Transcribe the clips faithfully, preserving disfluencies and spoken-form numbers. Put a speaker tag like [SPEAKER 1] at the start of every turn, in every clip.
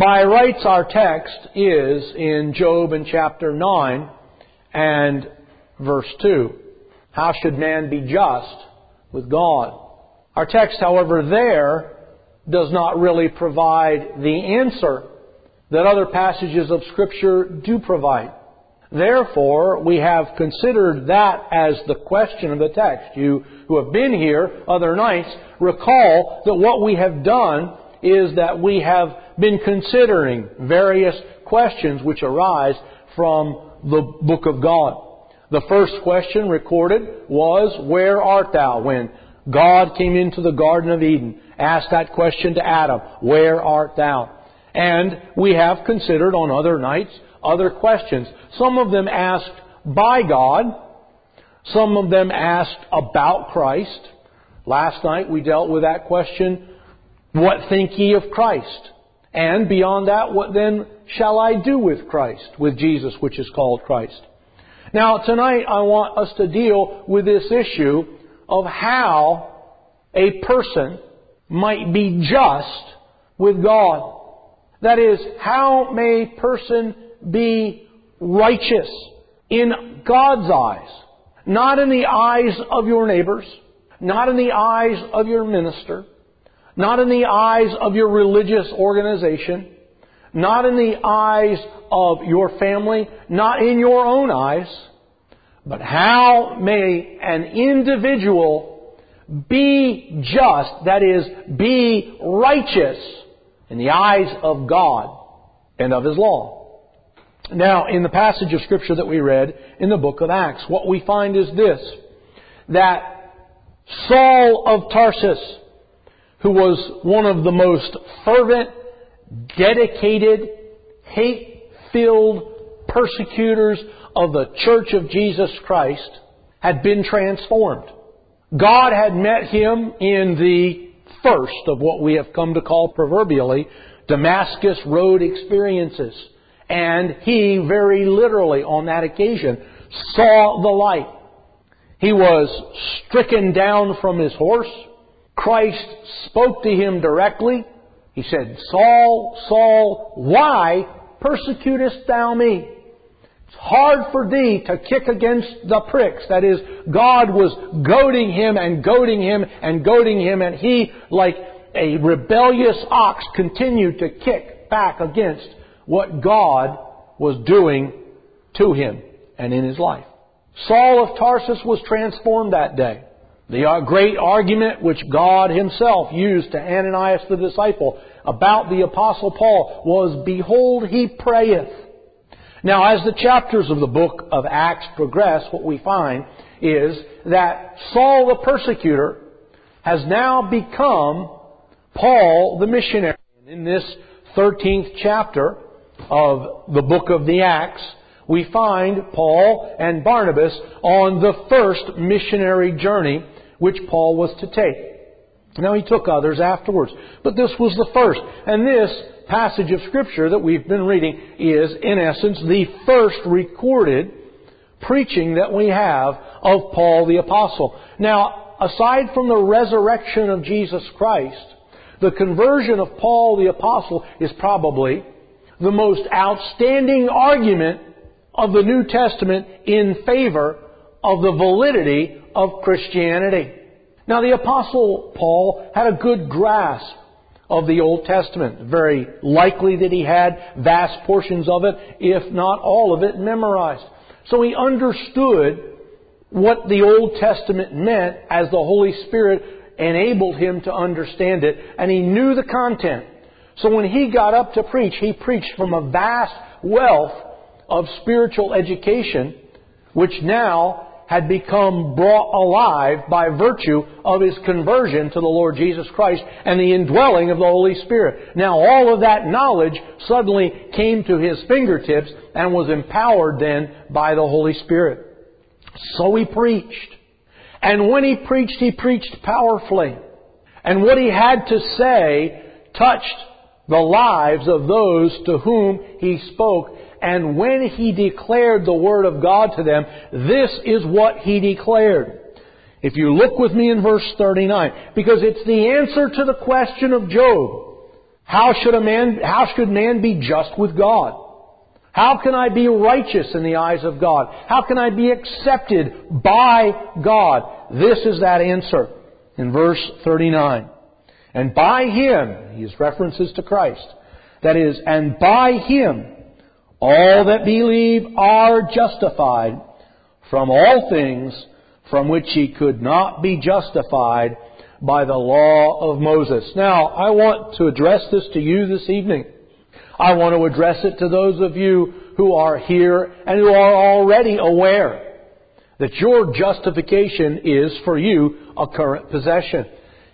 [SPEAKER 1] By rights, our text is in Job in chapter nine and verse two. How should man be just with God? Our text, however, there does not really provide the answer that other passages of Scripture do provide. Therefore, we have considered that as the question of the text. You who have been here other nights recall that what we have done is that we have been considering various questions which arise from the book of God. The first question recorded was, "Where art thou?" When God came into the Garden of Eden, asked that question to Adam, "Where art thou?" And we have considered on other nights other questions. Some of them asked by God. Some of them asked about Christ. Last night we dealt with that question, "What think ye of Christ?" And beyond that, "What then shall I do with Christ?" With Jesus, which is called Christ. Now tonight I want us to deal with this issue of how a person might be just with God. That is, how may a person be righteous in God's eyes? Not in the eyes of your neighbors, not in the eyes of your minister, not in the eyes of your religious organization, not in the eyes of your family, not in your own eyes, but how may an individual be just, that is, be righteous in the eyes of God and of His law? Now, in the passage of Scripture that we read in the book of Acts, what we find is this, that Saul of Tarsus, who was one of the most fervent, dedicated, hate-filled persecutors of the Church of Jesus Christ, had been transformed. God had met him in the first of what we have come to call proverbially Damascus Road experiences. And he very literally on that occasion saw the light. He was stricken down from his horse. Christ spoke to him directly. He said, "Saul, Saul, why persecutest thou me?" It's hard for thee to kick against the pricks. That is, God was goading him and goading him and goading him, and he, like a rebellious ox, continued to kick back against what God was doing to him and in his life. Saul of Tarsus was transformed that day. The great argument which God Himself used to Ananias the disciple about the Apostle Paul was, "Behold, he prayeth." Now, as the chapters of the book of Acts progress, what we find is that Saul the persecutor has now become Paul the missionary. In this thirteenth chapter of the book of the Acts, we find Paul and Barnabas on the first missionary journey which Paul was to take. Now, he took others afterwards, but this was the first. And this passage of Scripture that we've been reading is, in essence, the first recorded preaching that we have of Paul the Apostle. Now, aside from the resurrection of Jesus Christ, the conversion of Paul the Apostle is probably the most outstanding argument of the New Testament in favor of the validity of Christianity. Now, the Apostle Paul had a good grasp of the Old Testament. Very likely that he had vast portions of it, if not all of it, memorized. So he understood what the Old Testament meant as the Holy Spirit enabled him to understand it, and he knew the content. So when he got up to preach, he preached from a vast wealth of spiritual education, which now had become brought alive by virtue of his conversion to the Lord Jesus Christ and the indwelling of the Holy Spirit. Now all of that knowledge suddenly came to his fingertips and was empowered then by the Holy Spirit. So he preached. And when he preached, he preached powerfully. And what he had to say touched the lives of those to whom he spoke. And when he declared the Word of God to them, this is what he declared. If you look with me in verse thirty-nine, because it's the answer to the question of Job. How should a man, how should man be just with God? How can I be righteous in the eyes of God? How can I be accepted by God? This is that answer in verse thirty-nine. And by Him, he has references to Christ. That is, and by Him, all that believe are justified from all things from which ye could not be justified by the law of Moses. Now, I want to address this to you this evening. I want to address it to those of you who are here and who are already aware that your justification is for you a current possession.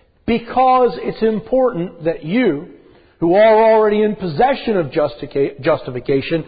[SPEAKER 1] Because it's important that you, who are already in possession of justica- justification,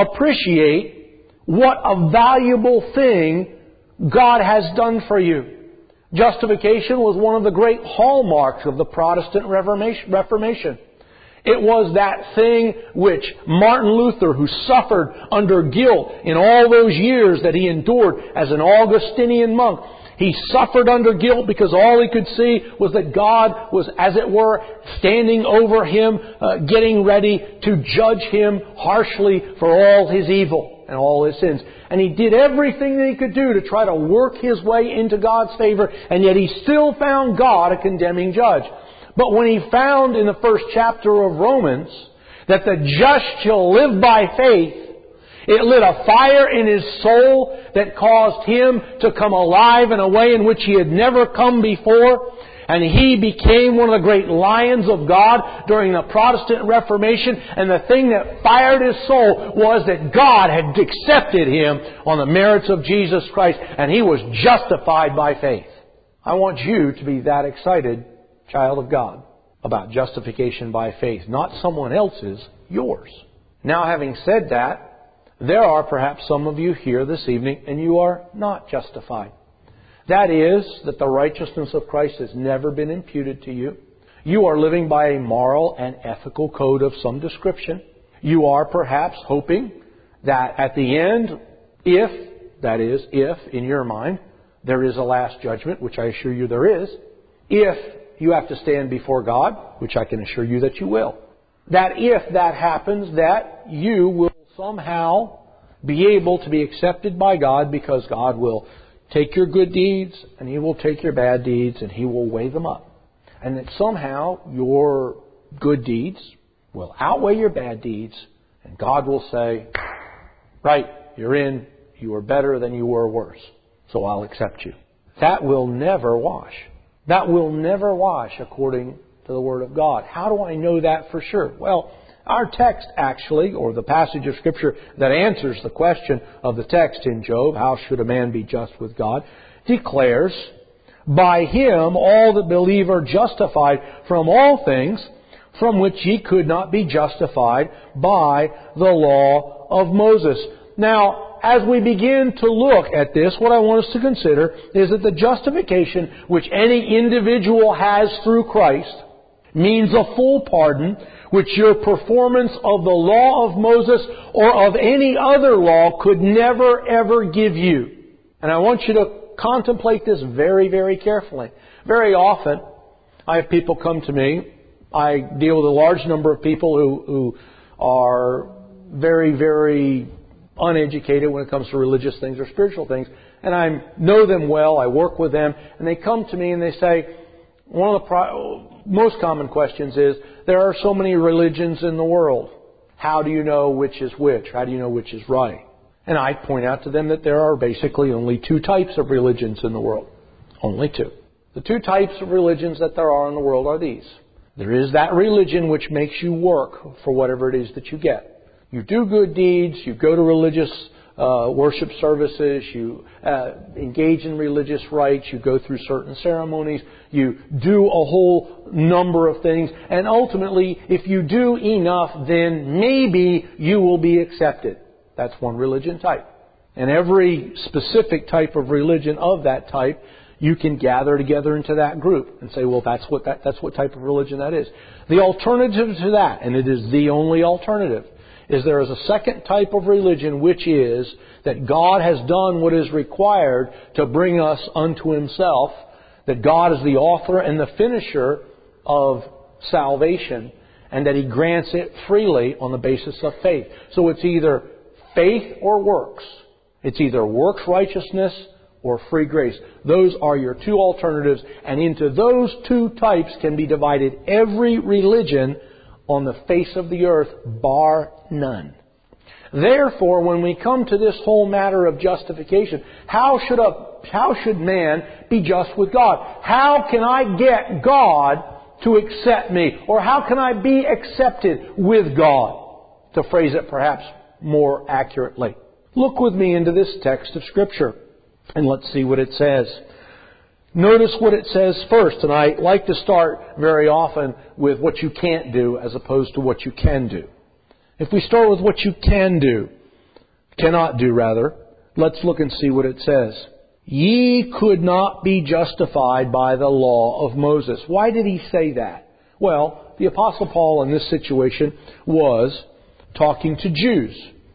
[SPEAKER 1] appreciate what a valuable thing God has done for you. Justification was one of the great hallmarks of the Protestant Reformation. It was that thing which Martin Luther, who suffered under guilt in all those years that he endured as an Augustinian monk, he suffered under guilt because all he could see was that God was, as it were, standing over him, uh, getting ready to judge him harshly for all his evil and all his sins. And he did everything that he could do to try to work his way into God's favor, and yet he still found God a condemning judge. But when he found in the first chapter of Romans that the just shall live by faith, it lit a fire in his soul that caused him to come alive in a way in which he had never come before. And he became one of the great lions of God during the Protestant Reformation. And the thing that fired his soul was that God had accepted him on the merits of Jesus Christ, and he was justified by faith. I want you to be that excited, child of God, about justification by faith. Not someone else's, yours. Now, having said that, there are perhaps some of you here this evening and you are not justified. That is, that the righteousness of Christ has never been imputed to you. You are living by a moral and ethical code of some description. You are perhaps hoping that at the end, if, that is, if, in your mind, there is a last judgment, which I assure you there is, if you have to stand before God, which I can assure you that you will, that if that happens, that you will somehow be able to be accepted by God, because God will take your good deeds and He will take your bad deeds and He will weigh them up. And that somehow your good deeds will outweigh your bad deeds, and God will say, right, you're in, you are better than you were worse, so I'll accept you. That will never wash. That will never wash according to the Word of God. How do I know that for sure? Well, our text actually, or the passage of Scripture that answers the question of the text in Job, how should a man be just with God, declares, by Him all that believe are justified from all things from which ye could not be justified by the law of Moses. Now, as we begin to look at this, what I want us to consider is that the justification which any individual has through Christ means a full pardon, which your performance of the law of Moses or of any other law could never ever give you. And I want you to contemplate this very, very carefully. Very often, I have people come to me. I deal with a large number of people who, who are very, very uneducated when it comes to religious things or spiritual things. And I know them well. I work with them. And they come to me and they say, one of the pro- most common questions is, there are so many religions in the world. How do you know which is which? How do you know which is right? And I point out to them that there are basically only two types of religions in the world. Only two. The two types of religions that there are in the world are these. There is that religion which makes you work for whatever it is that you get. You do good deeds, you go to religious uh, worship services, you uh, engage in religious rites, you go through certain ceremonies, you do a whole number of things, and ultimately, if you do enough, then maybe you will be accepted. That's one religion type. And every specific type of religion of that type, you can gather together into that group and say, well, that's what that, that's what type of religion that is. The alternative to that, and it is the only alternative, is there is a second type of religion, which is that God has done what is required to bring us unto Himself, that God is the author and the finisher of salvation, and that He grants it freely on the basis of faith. So it's either faith or works. It's either works righteousness or free grace. Those are your two alternatives, and into those two types can be divided every religion on the face of the earth, bar none. Therefore, when we come to this whole matter of justification, how should a how should man be just with God? How can I get God to accept me? Or how can I be accepted with God? To phrase it perhaps more accurately. Look with me into this text of Scripture and let's see what it says. Notice what it says first, and I like to start very often with what you can't do as opposed to what you can do. If we start with what you can do, cannot do rather, let's look and see what it says. Ye could not be justified by the law of Moses. Why did he say that? Well, the Apostle Paul in this situation was talking to Jews.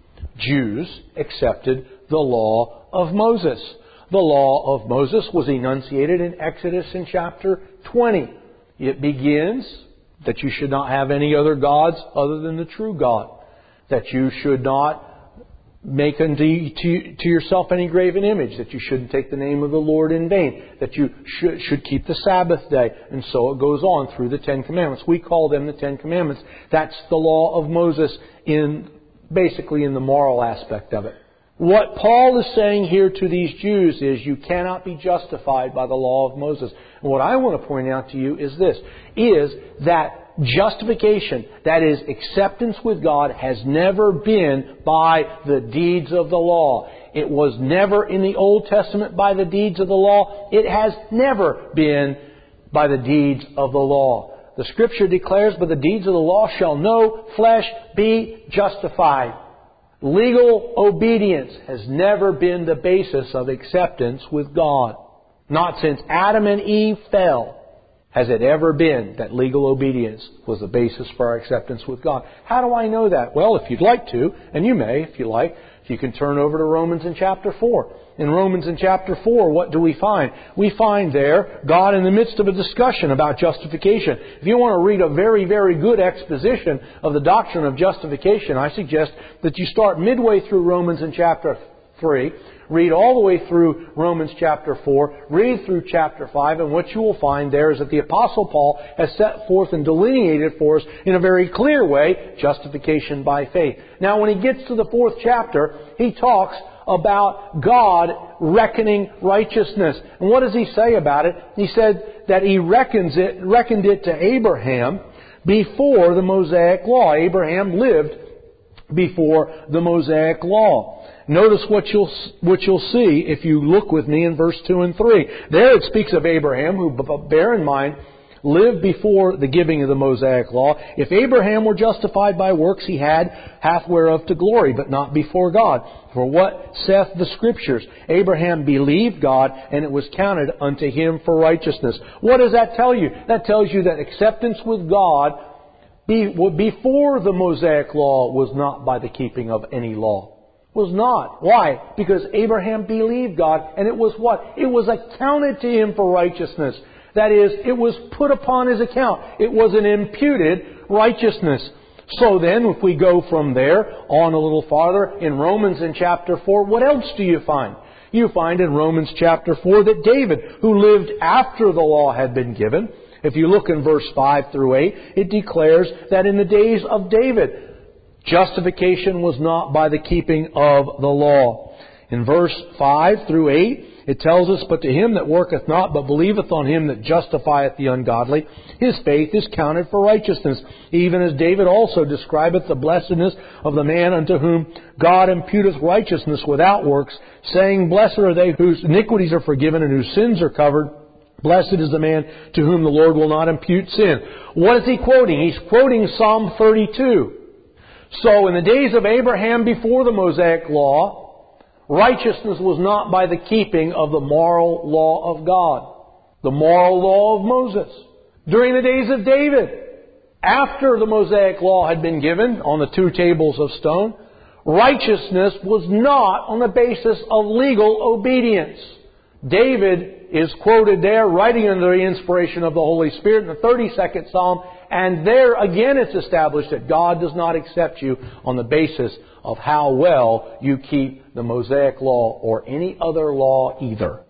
[SPEAKER 1] Jews accepted the law of Moses. The law of Moses was enunciated in Exodus in chapter twenty. It begins that you should not have any other gods other than the true God. That you should not make unto to, to yourself any graven image. That you shouldn't take the name of the Lord in vain. That you should, should keep the Sabbath day. And so it goes on through the Ten Commandments. We call them the Ten Commandments. That's the law of Moses in basically in the moral aspect of it. What Paul is saying here to these Jews is you cannot be justified by the law of Moses. And what I want to point out to you is this, is that justification, that is acceptance with God, has never been by the deeds of the law. It was never in the Old Testament by the deeds of the law. It has never been by the deeds of the law. The Scripture declares, by the deeds of the law shall no flesh be justified. Legal obedience has never been the basis of acceptance with God. Not since Adam and Eve fell has it ever been that legal obedience was the basis for our acceptance with God. How do I know that? Well, if you'd like to, and you may if you like, you can turn over to Romans in chapter four. In Romans in chapter four, what do we find? We find there God in the midst of a discussion about justification. If you want to read a very, very good exposition of the doctrine of justification, I suggest that you start midway through Romans in chapter three, read all the way through Romans chapter four, read through chapter five, and what you will find there is that the Apostle Paul has set forth and delineated for us in a very clear way justification by faith. Now, when he gets to the fourth chapter, he talks about God reckoning righteousness. And what does he say about it? He said that he reckons it, reckoned it to Abraham before the Mosaic law. Abraham lived before the Mosaic law. Notice what you'll, what you'll see if you look with me in verse two and three. There it speaks of Abraham, who, bear in mind, lived before the giving of the Mosaic law. If Abraham were justified by works, he had half whereof to glory, but not before God. For what saith the Scriptures? Abraham believed God, and it was counted unto him for righteousness. What does that tell you? That tells you that acceptance with God before the Mosaic law was not by the keeping of any law. Was not. Why? Because Abraham believed God, and it was what? It was accounted to him for righteousness. That is, it was put upon his account. It was an imputed righteousness. So then, if we go from there on a little farther, in Romans in chapter four, what else do you find? You find in Romans chapter four that David, who lived after the law had been given, if you look in verse five through eight, it declares that in the days of David, justification was not by the keeping of the law. In verse five through eight, it tells us, But to him that worketh not, but believeth on him that justifieth the ungodly, his faith is counted for righteousness. Even as David also describeth the blessedness of the man unto whom God imputeth righteousness without works, saying, Blessed are they whose iniquities are forgiven and whose sins are covered. Blessed is the man to whom the Lord will not impute sin. What is he quoting? He's quoting Psalm thirty-two. So in the days of Abraham before the Mosaic law, righteousness was not by the keeping of the moral law of God, the moral law of Moses. During the days of David, after the Mosaic law had been given on the two tables of stone, righteousness was not on the basis of legal obedience. David is quoted there, writing under the inspiration of the Holy Spirit in the thirty-second Psalm, And there again it's established that God does not accept you on the basis of how well you keep the Mosaic law or any other law either.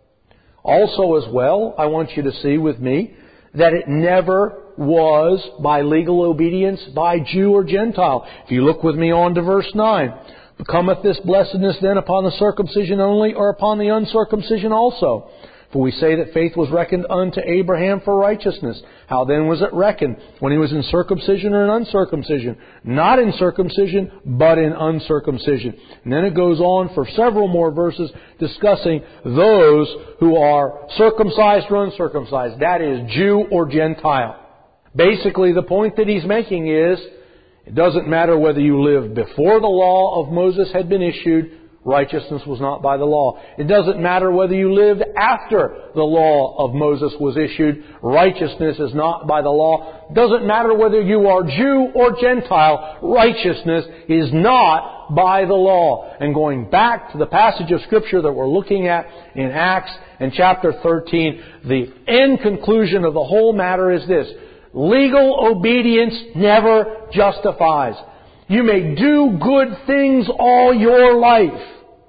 [SPEAKER 1] Also as well, I want you to see with me that it never was by legal obedience by Jew or Gentile. If you look with me on to verse nine. Cometh this blessedness then upon the circumcision only, or upon the uncircumcision also? For we say that faith was reckoned unto Abraham for righteousness. How then was it reckoned? When he was in circumcision or in uncircumcision? Not in circumcision, but in uncircumcision. And then it goes on for several more verses discussing those who are circumcised or uncircumcised. That is, Jew or Gentile. Basically, the point that he's making is, it doesn't matter whether you lived before the law of Moses had been issued, righteousness was not by the law. It doesn't matter whether you lived after the law of Moses was issued, righteousness is not by the law. It doesn't matter whether you are Jew or Gentile, righteousness is not by the law. And going back to the passage of Scripture that we're looking at in Acts and chapter thirteen, the end conclusion of the whole matter is this: legal obedience never justifies. You may do good things all your life.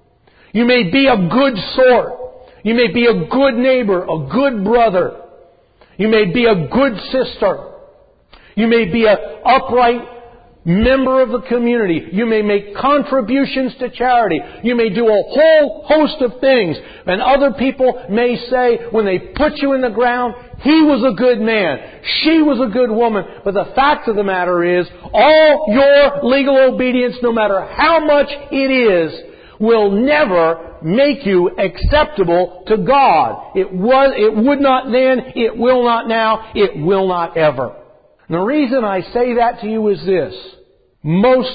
[SPEAKER 1] You may be a good sort. You may be a good neighbor, a good brother. You may be a good sister. You may be an upright member of the community. You may make contributions to charity. You may do a whole host of things. And other people may say, when they put you in the ground, he was a good man. She was a good woman. But the fact of the matter is, all your legal obedience, no matter how much it is, will never make you acceptable to God. It was, it would not then, it will not now, it will not ever. And the reason I say that to you is this: most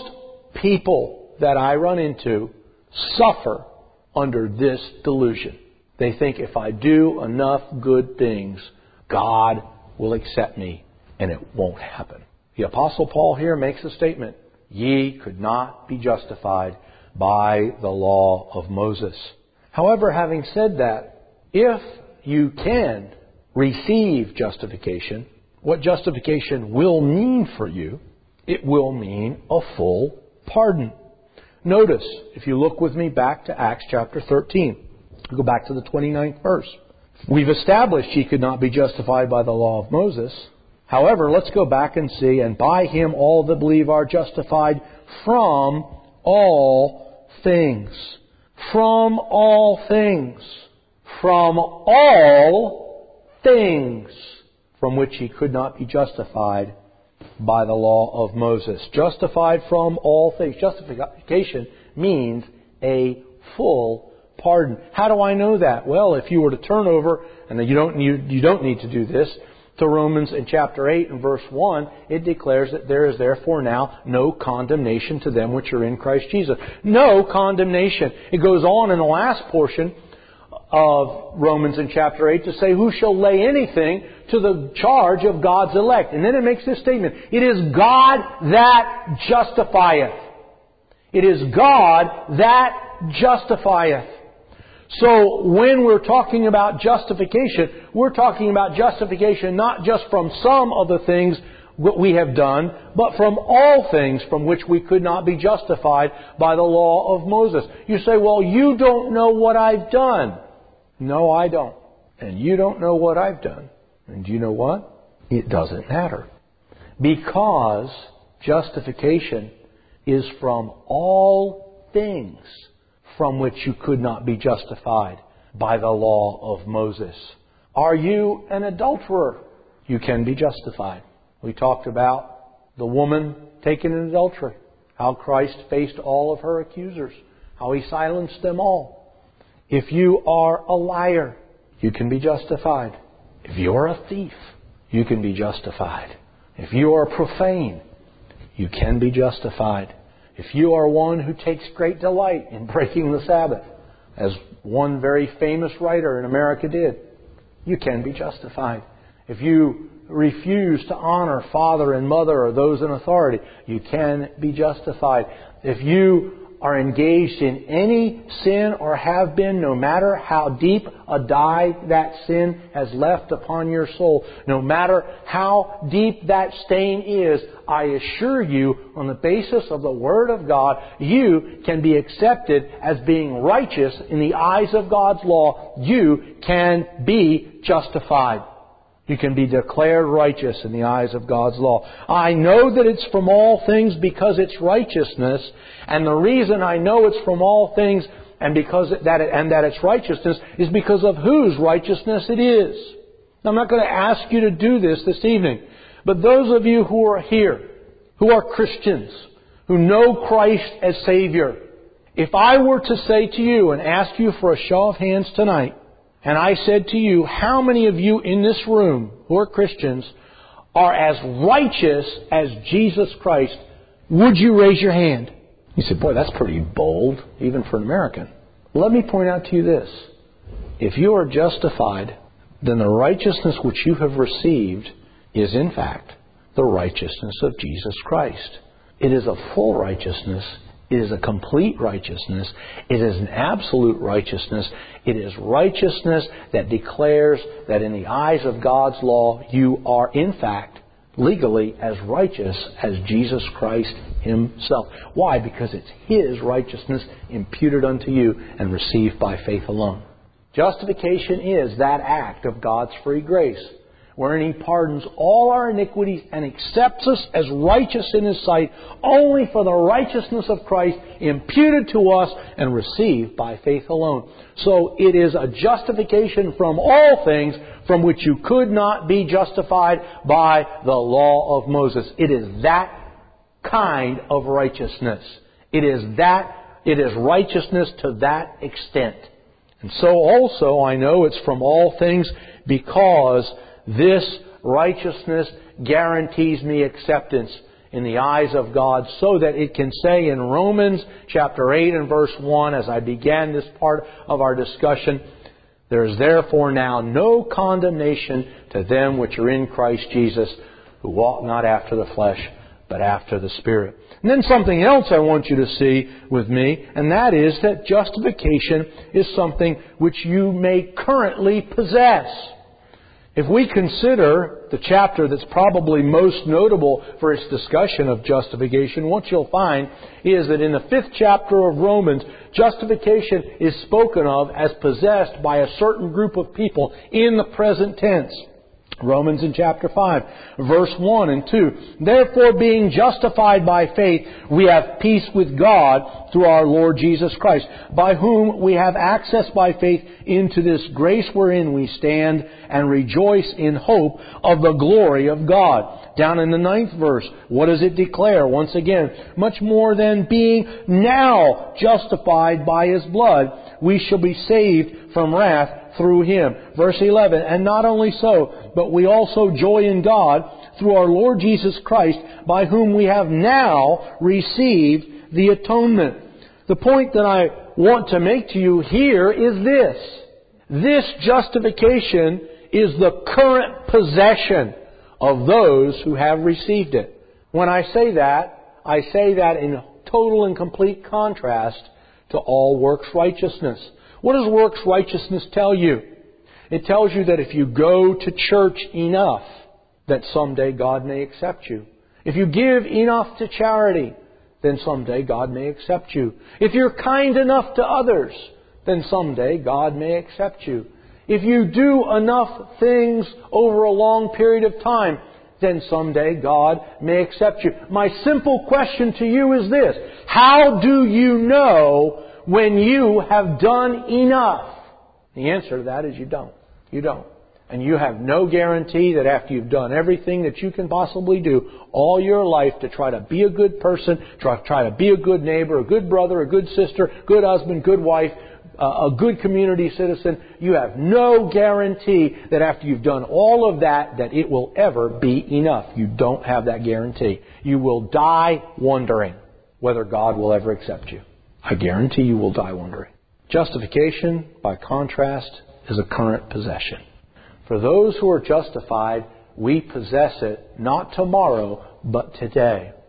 [SPEAKER 1] people that I run into suffer under this delusion. They think if I do enough good things, God will accept me, and it won't happen. The Apostle Paul here makes a statement: ye could not be justified by the law of Moses. However, having said that, if you can receive justification, what justification will mean for you, it will mean a full pardon. Notice, if you look with me back to Acts chapter thirteen, go back to the twenty-ninth verse. We've established ye could not be justified by the law of Moses. However, let's go back and see, and by him all that believe are justified from all things. From all things. From all things from which he could not be justified by the law of Moses. Justified from all things. Justification means a full pardon. How do I know that? Well, if you were to turn over, and you don't you, you don't need to do this, to Romans in chapter eight and verse one, it declares that there is therefore now no condemnation to them which are in Christ Jesus. No condemnation. It goes on in the last portion of Romans in chapter eight to say, who shall lay anything to the charge of God's elect? And then it makes this statement: it is God that justifieth. It is God that justifieth. So when we're talking about justification, we're talking about justification not just from some of the things that we have done, but from all things from which we could not be justified by the law of Moses. You say, well, you don't know what I've done. No, I don't. And you don't know what I've done. And do you know what? It doesn't matter. Because justification is from all things from which you could not be justified by the law of Moses. Are you an adulterer? You can be justified. We talked about the woman taken in adultery, how Christ faced all of her accusers, how He silenced them all. If you are a liar, you can be justified. If you are a thief, you can be justified. If you are profane, you can be justified. If you are one who takes great delight in breaking the Sabbath, as one very famous writer in America did, you can be justified. If you refuse to honor father and mother or those in authority, you can be justified. If you are engaged in any sin or have been, no matter how deep a dye that sin has left upon your soul, no matter how deep that stain is, I assure you, on the basis of the Word of God, you can be accepted as being righteous in the eyes of God's law. You can be justified. You can be declared righteous in the eyes of God's law. I know that it's from all things because it's righteousness. And the reason I know it's from all things and because that it, and that it's righteousness is because of whose righteousness it is. Now, I'm not going to ask you to do this this evening. But those of you who are here, who are Christians, who know Christ as Savior, if I were to say to you and ask you for a show of hands tonight, and I said to you, how many of you in this room who are Christians are as righteous as Jesus Christ? Would you raise your hand? You say, boy, that's pretty bold, even for an American. Let me point out to you this. If you are justified, then the righteousness which you have received is, in fact, the righteousness of Jesus Christ. It is a full righteousness. It is a complete righteousness. It is an absolute righteousness. It is righteousness that declares that in the eyes of God's law, you are in fact legally as righteous as Jesus Christ Himself. Why? Because it's His righteousness imputed unto you and received by faith alone. Justification is that act of God's free grace, wherein He pardons all our iniquities and accepts us as righteous in His sight only for the righteousness of Christ imputed to us and received by faith alone. So it is a justification from all things from which you could not be justified by the law of Moses. It is that kind of righteousness. It is that, it is righteousness to that extent. And so also I know it's from all things because this righteousness guarantees me acceptance in the eyes of God, so that it can say in Romans chapter eight and verse one, as I began this part of our discussion, there is therefore now no condemnation to them which are in Christ Jesus, who walk not after the flesh, but after the Spirit. And then something else I want you to see with me, and that is that justification is something which you may currently possess. If we consider the chapter that's probably most notable for its discussion of justification, what you'll find is that in the fifth chapter of Romans, justification is spoken of as possessed by a certain group of people in the present tense. Romans in chapter five, verse one and two. Therefore, being justified by faith, we have peace with God through our Lord Jesus Christ, by whom we have access by faith into this grace wherein we stand and rejoice in hope of the glory of God. Down in the ninth verse, what does it declare? Once again, much more than being now justified by His blood, we shall be saved from wrath through Him. Verse eleven, and not only so, but we also joy in God through our Lord Jesus Christ, by whom we have now received the atonement. The point that I want to make to you here is this. This justification is the current possession of those who have received it. When I say that, I say that in total and complete contrast to all works righteousness. What does works righteousness tell you? It tells you that if you go to church enough, that someday God may accept you. If you give enough to charity, then someday God may accept you. If you're kind enough to others, then someday God may accept you. If you do enough things over a long period of time, then someday God may accept you. My simple question to you is this: how do you know when you have done enough? The answer to that is you don't. You don't. And you have no guarantee that after you've done everything that you can possibly do all your life to try to be a good person, try, try to be a good neighbor, a good brother, a good sister, good husband, good wife, uh, a good community citizen, you have no guarantee that after you've done all of that, that it will ever be enough. You don't have that guarantee. You will die wondering whether God will ever accept you. I guarantee you will die wondering. Justification, by contrast, is a current possession. For those who are justified, we possess it not tomorrow, but today.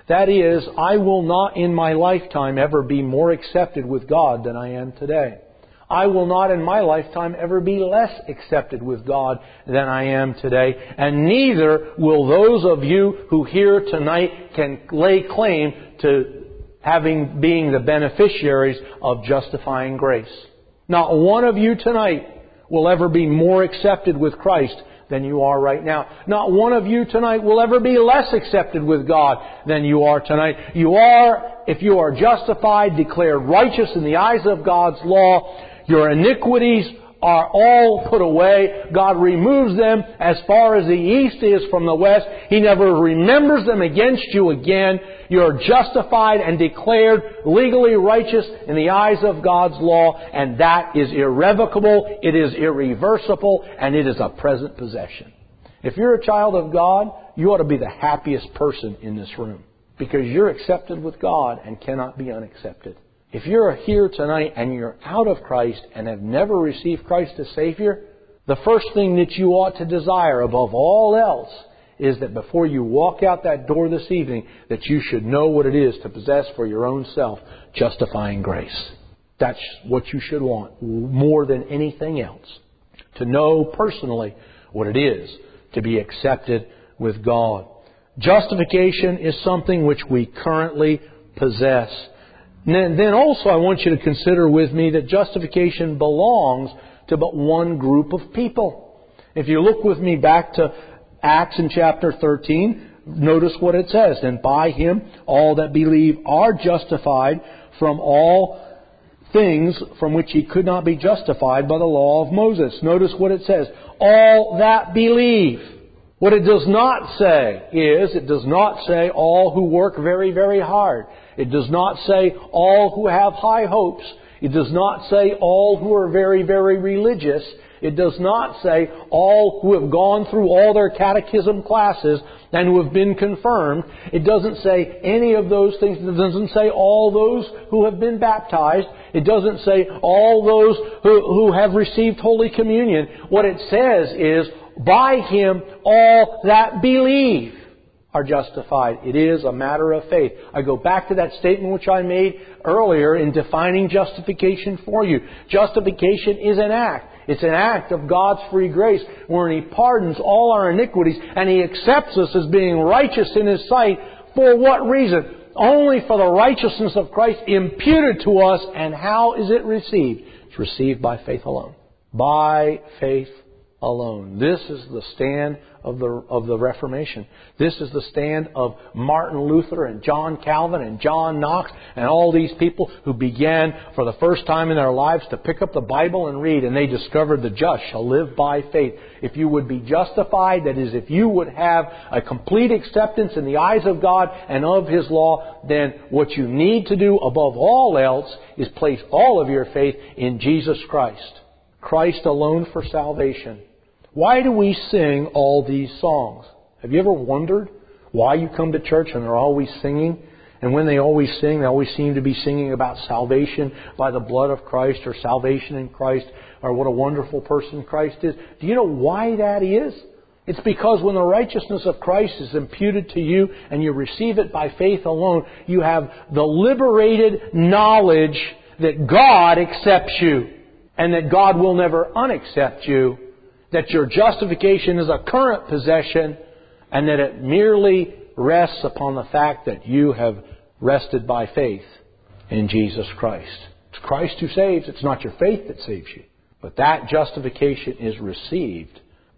[SPEAKER 1] That is, I will not in my lifetime ever be more accepted with God than I am today. I will not in my lifetime ever be less accepted with God than I am today. And neither will those of you who here tonight can lay claim to having being the beneficiaries of justifying grace. Not one of you tonight will ever be more accepted with Christ than you are right now. Not one of you tonight will ever be less accepted with God than you are tonight. You are, if you are justified, declared righteous in the eyes of God's law. Your iniquities are all put away. God removes them as far as the east is from the west. He never remembers them against you again. You're justified and declared legally righteous in the eyes of God's law, and that is irrevocable, it is irreversible, and it is a present possession. If you're a child of God, you ought to be the happiest person in this room, because you're accepted with God and cannot be unaccepted. If you're here tonight and you're out of Christ and have never received Christ as Savior, the first thing that you ought to desire above all else is that before you walk out that door this evening, that you should know what it is to possess for your own self justifying grace. That's what you should want more than anything else. To know personally what it is to be accepted with God. Justification is something which we currently possess. And then also I want you to consider with me that justification belongs to but one group of people. If you look with me back to Acts in chapter thirteen, notice what it says. And by Him all that believe are justified from all things from which ye could not be justified by the law of Moses. Notice what it says. All that believe. What it does not say is, it does not say all who work very, very hard. It does not say all who have high hopes. It does not say all who are very, very religious. It does not say all who have gone through all their catechism classes and who have been confirmed. It doesn't say any of those things. It doesn't say all those who have been baptized. It doesn't say all those who, who have received Holy Communion. What it says is, by Him all that believe are justified. It is a matter of faith. I go back to that statement which I made earlier in defining justification for you. Justification is an act. It's an act of God's free grace wherein He pardons all our iniquities and He accepts us as being righteous in His sight. For what reason? Only for the righteousness of Christ imputed to us. And how is it received? It's received by faith alone. By faith alone. This is the stand of the of the Reformation. This is the stand of Martin Luther and John Calvin and John Knox and all these people who began for the first time in their lives to pick up the Bible and read, and they discovered the just shall live by faith. If you would be justified, that is, if you would have a complete acceptance in the eyes of God and of His law, then what you need to do above all else is place all of your faith in Jesus Christ. Christ alone for salvation. Why do we sing all these songs? Have you ever wondered why you come to church and they're always singing? And when they always sing, they always seem to be singing about salvation by the blood of Christ, or salvation in Christ, or what a wonderful person Christ is. Do you know why that is? It's because when the righteousness of Christ is imputed to you and you receive it by faith alone, you have the liberated knowledge that God accepts you and that God will never unaccept you. That your justification is a current possession, and that it merely rests upon the fact that you have rested by faith in Jesus Christ. It's Christ who saves. It's not your faith that saves you. But that justification is received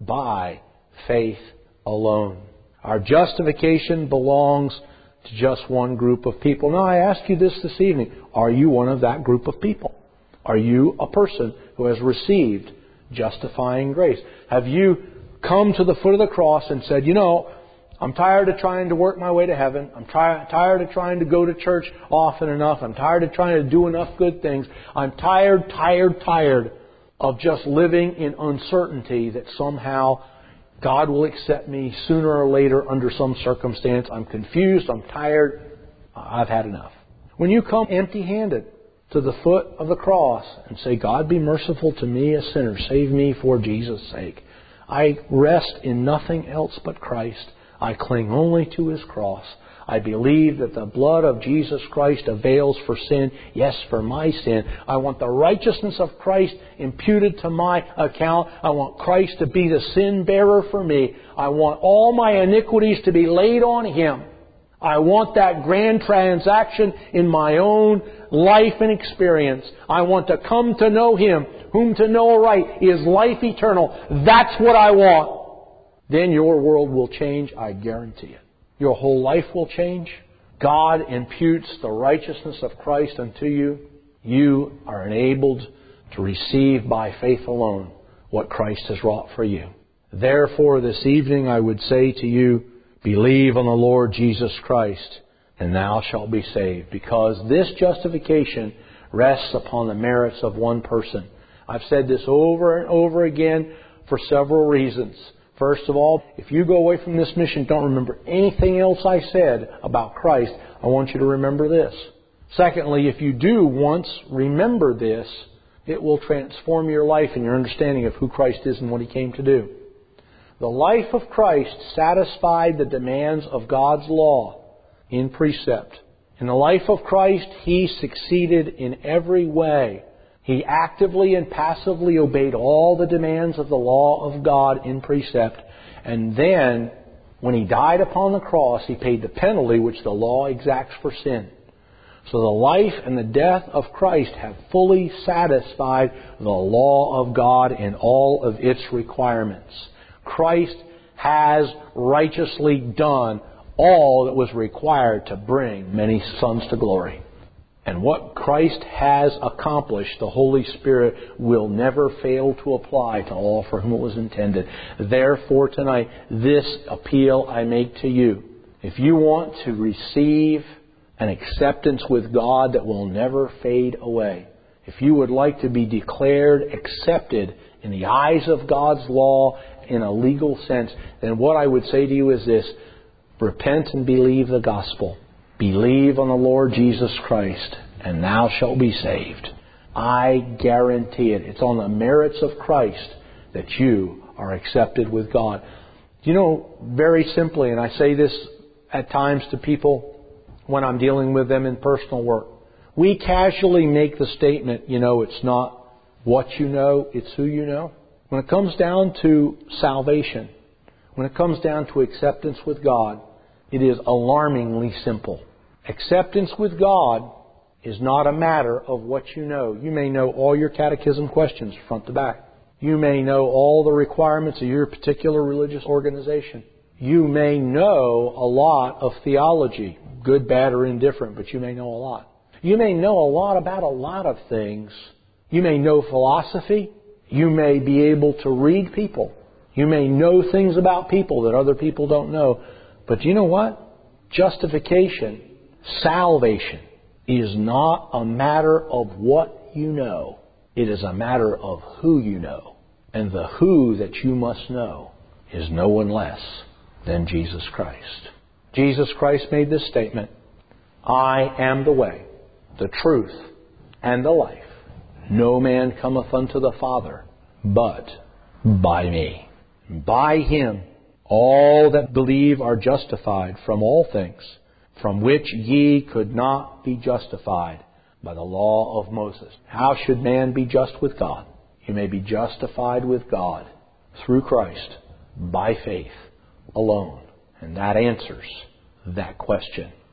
[SPEAKER 1] by faith alone. Our justification belongs to just one group of people. Now I ask you this this evening. Are you one of that group of people? Are you a person who has received justifying grace? Have you come to the foot of the cross and said, you know, I'm tired of trying to work my way to heaven. I'm try- tired of trying to go to church often enough. I'm tired of trying to do enough good things. I'm tired, tired, tired of just living in uncertainty that somehow God will accept me sooner or later under some circumstance. I'm confused. I'm tired. I've had enough. When you come empty-handed to the foot of the cross and say, God, be merciful to me, a sinner. Save me for Jesus' sake. I rest in nothing else but Christ. I cling only to His cross. I believe that the blood of Jesus Christ avails for sin. Yes, for my sin. I want the righteousness of Christ imputed to my account. I want Christ to be the sin bearer for me. I want all my iniquities to be laid on Him. I want that grand transaction in my own life and experience. I want to come to know Him, whom to know aright is life eternal. That's what I want. Then your world will change, I guarantee it. Your whole life will change. God imputes the righteousness of Christ unto you. You are enabled to receive by faith alone what Christ has wrought for you. Therefore, this evening I would say to you, believe on the Lord Jesus Christ, and thou shalt be saved. Because this justification rests upon the merits of one person. I've said this over and over again for several reasons. First of all, if you go away from this mission, don't remember anything else I said about Christ, I want you to remember this. Secondly, if you do once remember this, it will transform your life and your understanding of who Christ is and what He came to do. The life of Christ satisfied the demands of God's law in precept. In the life of Christ, He succeeded in every way. He actively and passively obeyed all the demands of the law of God in precept. And then, when He died upon the cross, He paid the penalty which the law exacts for sin. So the life and the death of Christ have fully satisfied the law of God in all of its requirements. Christ has righteously done all that was required to bring many sons to glory. And what Christ has accomplished, the Holy Spirit will never fail to apply to all for whom it was intended. Therefore, tonight, this appeal I make to you. If you want to receive an acceptance with God that will never fade away, if you would like to be declared accepted in the eyes of God's law in a legal sense, then what I would say to you is this: repent and believe the gospel. Believe on the Lord Jesus Christ, and thou shalt be saved. I guarantee it. It's on the merits of Christ that you are accepted with God. You know, very simply, and I say this at times to people when I'm dealing with them in personal work, we casually make the statement, you know, it's not what you know, it's who you know. When it comes down to salvation, when it comes down to acceptance with God, it is alarmingly simple. Acceptance with God is not a matter of what you know. You may know all your catechism questions front to back. You may know all the requirements of your particular religious organization. You may know a lot of theology, good, bad, or indifferent, but you may know a lot. You may know a lot about a lot of things. You may know philosophy. You may be able to read people. You may know things about people that other people don't know. But you know what? Justification, salvation, is not a matter of what you know. It is a matter of who you know. And the who that you must know is no one less than Jesus Christ. Jesus Christ made this statement: I am the way, the truth, and the life. No man cometh unto the Father but by me. By Him all that believe are justified from all things, from which ye could not be justified by the law of Moses. How should man be just with God? You may be justified with God through Christ by faith alone. And that answers that question.